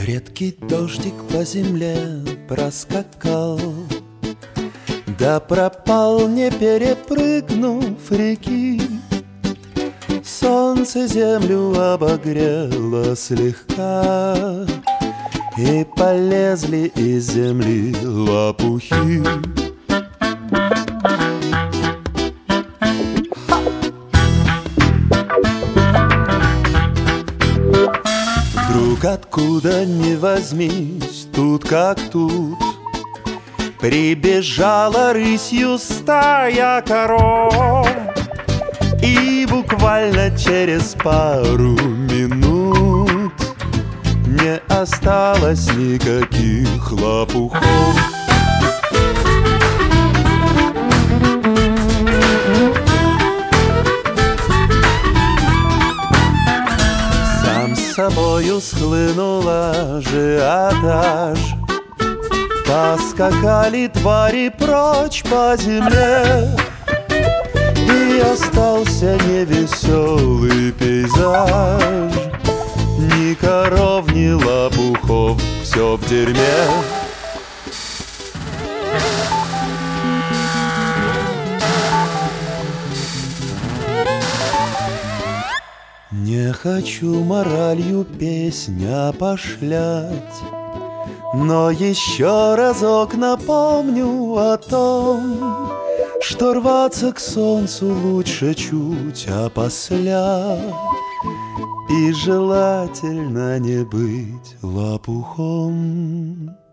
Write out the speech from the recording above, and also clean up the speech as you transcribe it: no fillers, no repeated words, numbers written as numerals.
Редкий дождик по земле проскакал, да пропал, не перепрыгнув реки. Солнце землю обогрело слегка, и полезли из земли лопухи. Вдруг откуда ни возьмись, тут как тут, прибежала рысью стая коров, и буквально через пару минут не осталось никаких лопухов. Сам с собою схлынул ажиотаж, поскакали твари прочь по земле, и остался невеселый пейзаж. Ни коров, ни лопухов, все в дерьме. Не хочу моралью песнь опошлять, но еще разок напомню о том, что рваться к солнцу лучше чуть опосля, и желательно не быть лопухом.